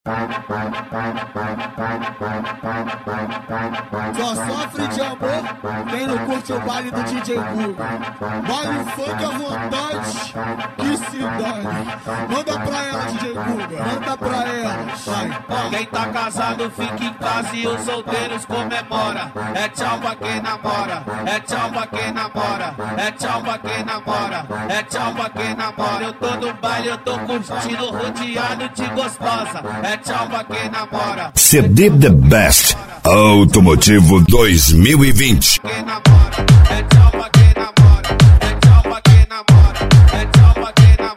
Só sofre de amor quem não curte o baile do DJ Guga. Baile funk à vontade, que se dane. Manda pra ela, DJ Guga, manda pra ela, vai. Quem tá casado fica em casa e os solteiros comemora. É tchau pra quem namora, é tchau pra quem namora, é tchau pra quem namora, é tchau pra quem namora. Eu tô no baile, eu tô curtindo, rodeado de gostosa. É tchau pra quem namora. CD The Best Automotivo 2020. Quem namora, é tchau pra quem namora, é tchau pra quem namora, é tchau pra quem namora.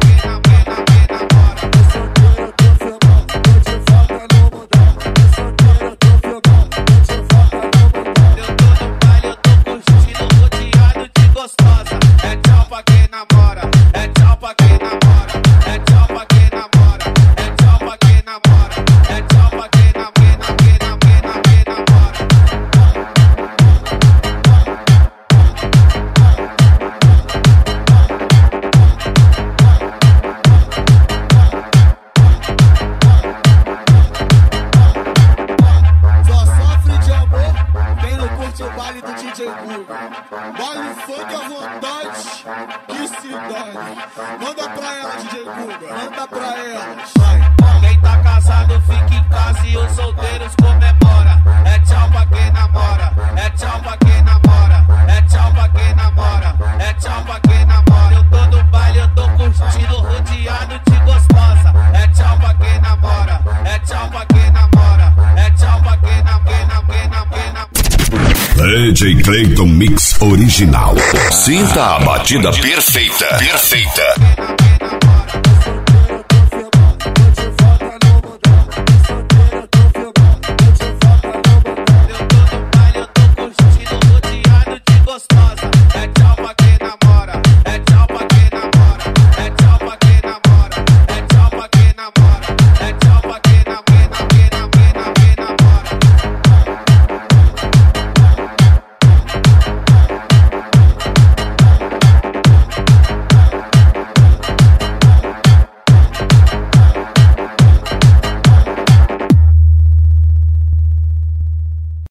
Eu tô no baile, eu tô curtindo, rodeado de gostosa. É tchau pra quem namora, é tchau pra quem namora, é tchau pra quem namora, é tchau pra quem namora, é tchau pra quem namora. O baile do DJ Guga. Baile funk à vontade, que se dane. Manda pra ela, DJ Guga, manda pra ela, vai. Quem tá casado fica em casa e os solteiros comemora. É tchau pra quem namora, é tchau pra quem namora, é tchau pra quem namora, é tchau pra quem namora. Eu tô no baile, eu tô curtindo, rodeado de gostosa. É tchau pra quem namora, é tchau pra quem namora, é tchau pra quem namora. DJ Clayton Mix Original. Sinta a batida perfeita. Perfeita. Eu tô no baile, eu tô curtindo, rodeado de gostosa. É tchau.